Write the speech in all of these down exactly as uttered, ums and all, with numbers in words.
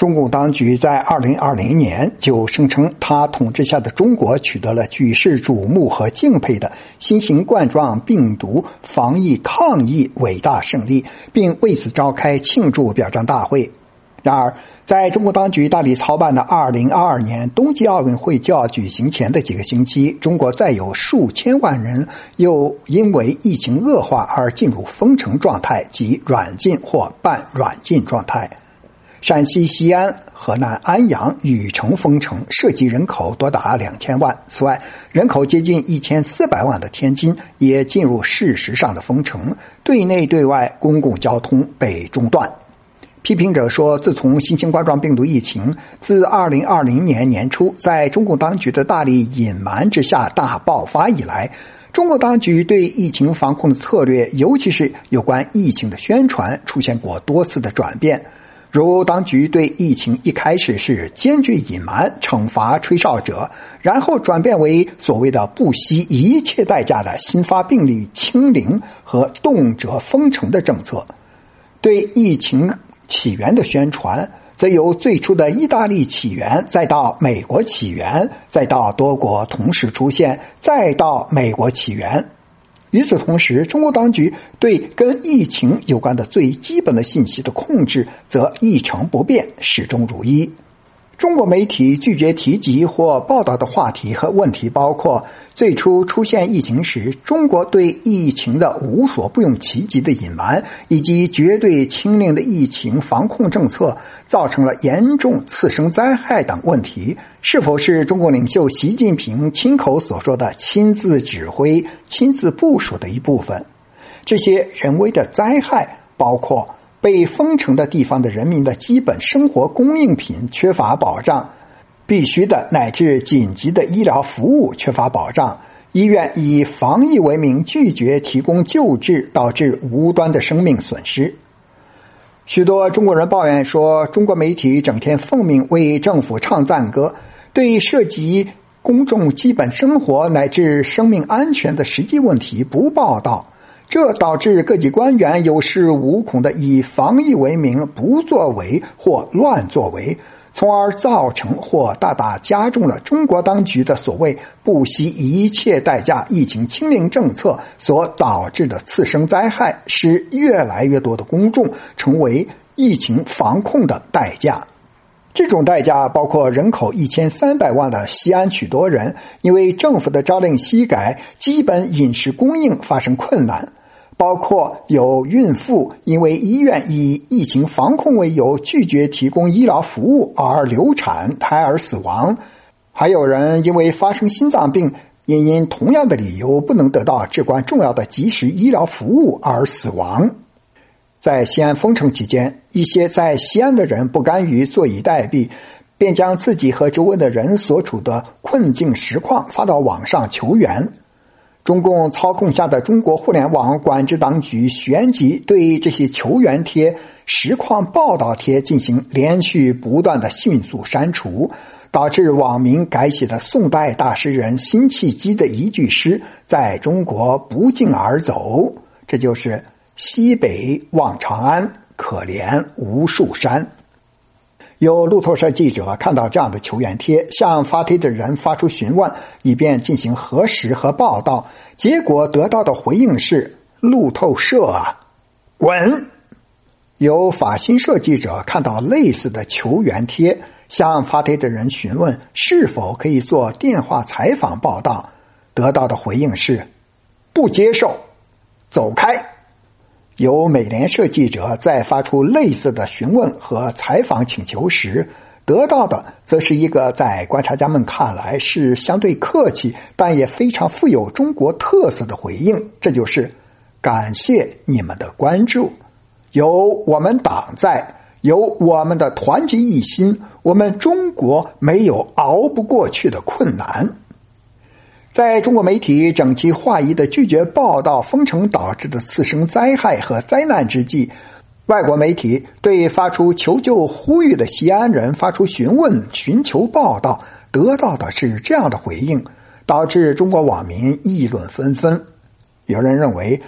中共当局在二零二零年就声称，他统治下的中国取得了举世瞩目和敬佩的新型冠状病毒防疫抗疫伟大胜利，并为此召开庆祝表彰大会。然而，在中国当局大力操办的二零二二年冬季奥运会就要举行前的几个星期，中国再有数千万人又因为疫情恶化而进入封城状态及软禁或半软禁状态。陕西西安、河南安阳、禹城封城，涉及人口多达两千万。此外，人口接近一千四百万的天津也进入事实上的封城，对内对外公共交通被中断。批评者说，自从新型冠状病毒疫情自二零二零年年初在中共当局的大力隐瞒之下大爆发以来，中国当局对疫情防控的策略，尤其是有关疫情的宣传，出现过多次的转变。如当局对疫情一开始是坚决隐瞒、惩罚吹哨者，然后转变为所谓的不惜一切代价的新发病例清零和动辄封城的政策。对疫情起源的宣传，则由最初的意大利起源，再到美国起源，再到多国同时出现，再到美国起源。与此同时，中国当局对跟疫情有关的最基本的信息的控制则一成不变，始终如一。中国媒体拒绝提及或报道的话题和问题包括：最初出现疫情时，中国对疫情的无所不用其极的隐瞒，以及绝对清零的疫情防控政策造成了严重次生灾害等问题，是否是中国领袖习近平亲口所说的亲自指挥、亲自部署的一部分？这些人为的灾害包括被封城的地方的人民的基本生活供应品缺乏保障，必须的乃至紧急的医疗服务缺乏保障，医院以防疫为名拒绝提供救治，导致无端的生命损失。许多中国人抱怨说，中国媒体整天奉命为政府唱赞歌，对涉及公众基本生活乃至生命安全的实际问题不报道，这导致各级官员有恃无恐的以防疫为名不作为或乱作为，从而造成或大大加重了中国当局的所谓不惜一切代价疫情清零政策所导致的次生灾害，使越来越多的公众成为疫情防控的代价。这种代价包括人口一千三百万的西安许多人因为政府的朝令夕改，基本饮食供应发生困难，包括有孕妇因为医院以疫情防控为由拒绝提供医疗服务而流产胎儿死亡，还有人因为发生心脏病，因因同样的理由不能得到至关重要的及时医疗服务而死亡。在西安封城期间，一些在西安的人不甘于坐以待毙，便将自己和周围的人所处的困境实况发到网上求援。中共操控下的中国互联网管制当局旋即对这些求援贴、实况报道贴进行连续不断的迅速删除，导致网民改写的宋代大诗人辛弃疾的一句诗在中国不胫而走，这就是西北望长安，可怜无数山。有路透社记者看到这样的求援贴，向发帖的人发出询问，以便进行核实和报道，结果得到的回应是：路透社啊，滚！有法新社记者看到类似的求援贴，向发帖的人询问是否可以做电话采访报道，得到的回应是：不接受，走开。有美联社记者在发出类似的询问和采访请求时，得到的则是一个在观察家们看来是相对客气但也非常富有中国特色的回应，这就是感谢你们的关注，有我们党在，有我们的团结一心，我们中国没有熬不过去的困难。在中国媒体整齐划一地拒绝报道封城导致的次生灾害和灾难之际，外国媒体对发出求救呼吁的西安人发出询问寻求报道，得到的是这样的回应，导致中国网民议论纷纷。有人认为，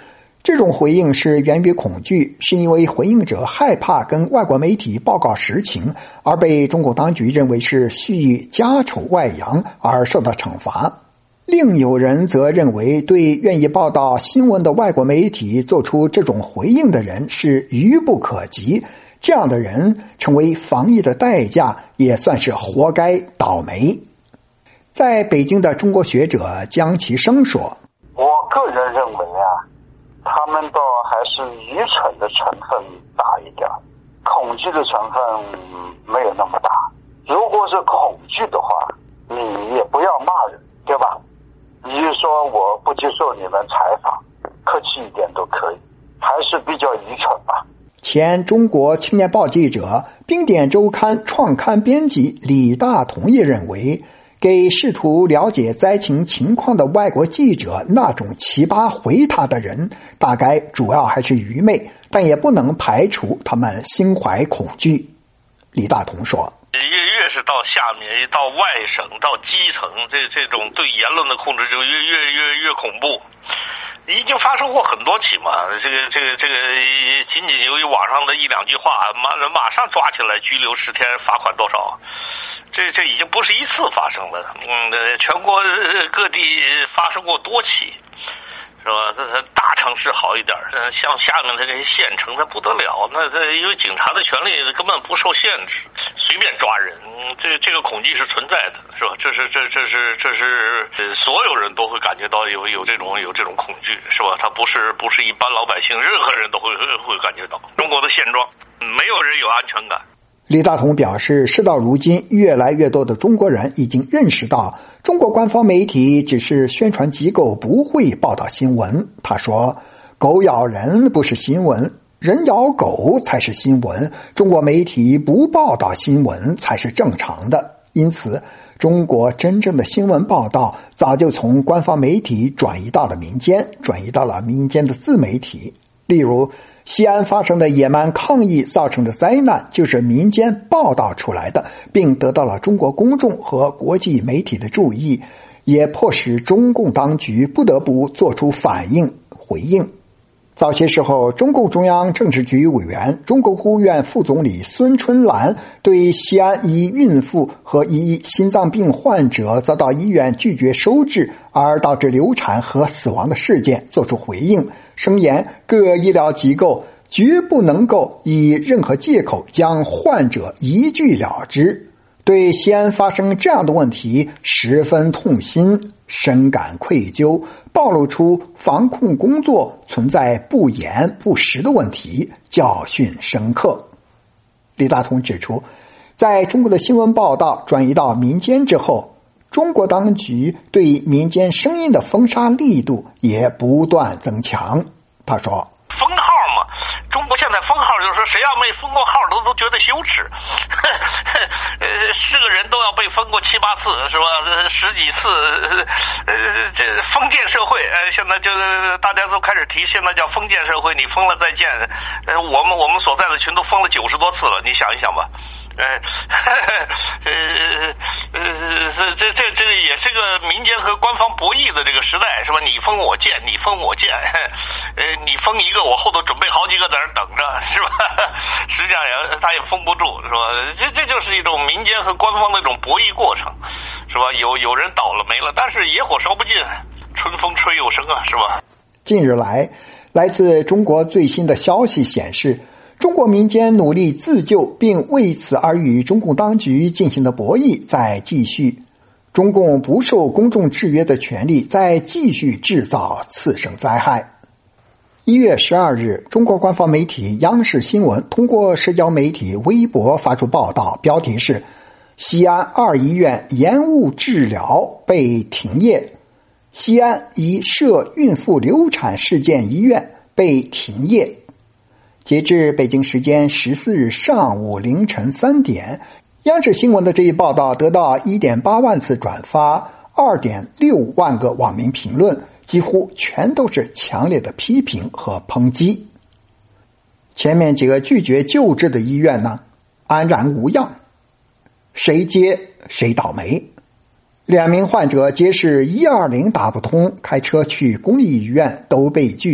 这种回应是源于恐惧，是因为回应者害怕跟外国媒体报告实情，而被中共当局认为是蓄意家丑外扬而受到惩罚。另有人则认为，对愿意报道新闻的外国媒体做出这种回应的人是愚不可及，这样的人成为防疫的代价，也算是活该倒霉。在北京的中国学者江其生说， 我个人认为啊，他们倒还是愚蠢的成分大一点，恐惧的成分没有那么大。如果是恐惧的话，你也不要骂人，对吧？你就说我不接受你们采访，客气一点都可以，还是比较愚蠢吧。 前中国青年报记者、冰点周刊创刊编辑李大同也认为，给试图了解灾情情况的外国记者那种奇葩回答的人，大概主要还是愚昧，但也不能排除他们心怀恐惧。李大同说， 越越是到下面，到外省，到基层，这这种对言论的控制就越越越越恐怖。已经发生过很多起嘛，这个这个这个，仅仅由于网上的一两句话，马马上抓起来拘留十天，罚款多少？这这已经不是一次发生了，嗯，全国各地发生过多起。是吧？这大城市好一点，像下面的这些县城，它不得了。那这因为警察的权力根本不受限制，随便抓人，这这个恐惧是存在的，是吧？这是这这是这是所有人都会感觉到有有这种有这种恐惧，是吧？他不是不是一般老百姓，任何人都会会感觉到中国的现状，没有人有安全感。 李大同表示，事到如今，越来越多的中国人已经认识到，中国官方媒体只是宣传机构，不会报道新闻。他说，狗咬人不是新闻，人咬狗才是新闻，中国媒体不报道新闻才是正常的。因此，中国真正的新闻报道早就从官方媒体转移到了民间，转移到了民间的自媒体。例如，西安发生的野蛮抗议造成的灾难就是民间报道出来的，并得到了中国公众和国际媒体的注意，也迫使中共当局不得不做出反应回应。早些时候，中共中央政治局委员、中国国务院副总理孙春兰对西安一孕妇和一心脏病患者遭到医院拒绝收治而导致流产和死亡的事件作出回应，声言各医疗机构绝不能够以任何借口将患者一拒了之，对西安发生这样的问题十分痛心，深感愧疚，暴露出防控工作存在不严不实的问题，教训深刻。李大同指出，在中国的新闻报道转移到民间之后，中国当局对民间声音的封杀力度也不断增强。他说， 封号嘛，中国现在封号就是说，谁要没封过号都都觉得羞耻，呃，是个人都要被封过七八次，是吧？十几次，呃，这封建社会，呃，现在就大家都开始提，现在叫封建社会，你封了再见。呃，我们我们所在的群都封了九十多次了，你想一想吧。呃，呃呃，这这这个也是个民间和官方博弈的这个时代，是吧？你封我剑，你封我剑，呃，你封一个，我后头准备好几个在那等着，是吧？实际上也他也封不住，是吧？这这就是一种民间和官方的一种博弈过程，是吧？有有人倒了霉了，但是野火烧不尽，春风吹又生啊，是吧？ 近日来，来自中国最新的消息显示，中国民间努力自救并为此而与中共当局进行的博弈在继续，中共不受公众制约的权利在继续制造次生灾害。一月十二日，中国官方媒体央视新闻通过社交媒体微博发出报道，标题是西安二医院延误治疗被停业，西安一涉孕妇流产事件医院被停业。截至北京时间十四日上午凌晨三点，央视新闻的这一报道得到 一点八万次转发， 二点六万个网民评论，几乎全都是强烈的批评和抨击。前面几个拒绝救治的医院呢，安然无恙，谁接谁倒霉。两名患者皆是一二零打不通，开车去公立医院都被拒，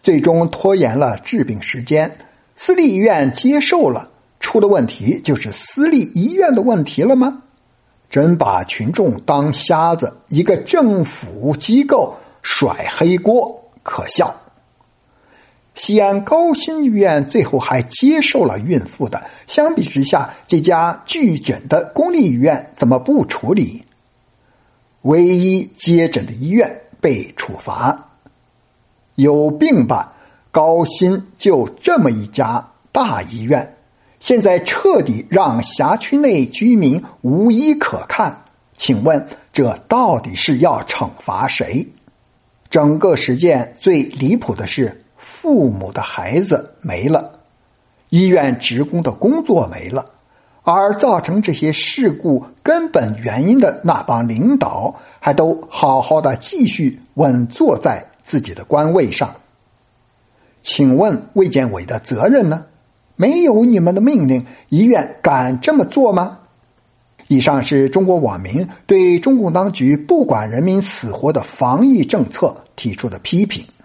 最终拖延了治病时间。私立医院接受了，出了问题就是私立医院的问题了吗？真把群众当瞎子，一个政府机构甩黑锅，可笑。西安高新医院最后还接受了孕妇的，相比之下，这家拒诊的公立医院怎么不处理？唯一接诊的医院被处罚。有病吧？高新就这么一家大医院，现在彻底让辖区内居民无医可看，请问这到底是要惩罚谁？整个事件最离谱的是，父母的孩子没了，医院职工的工作没了，而造成这些事故根本原因的那帮领导还都好好的继续稳坐在自己的官位上。请问卫健委的责任呢？没有你们的命令，医院敢这么做吗？以上是中国网民对中共当局不管人民死活的防疫政策提出的批评。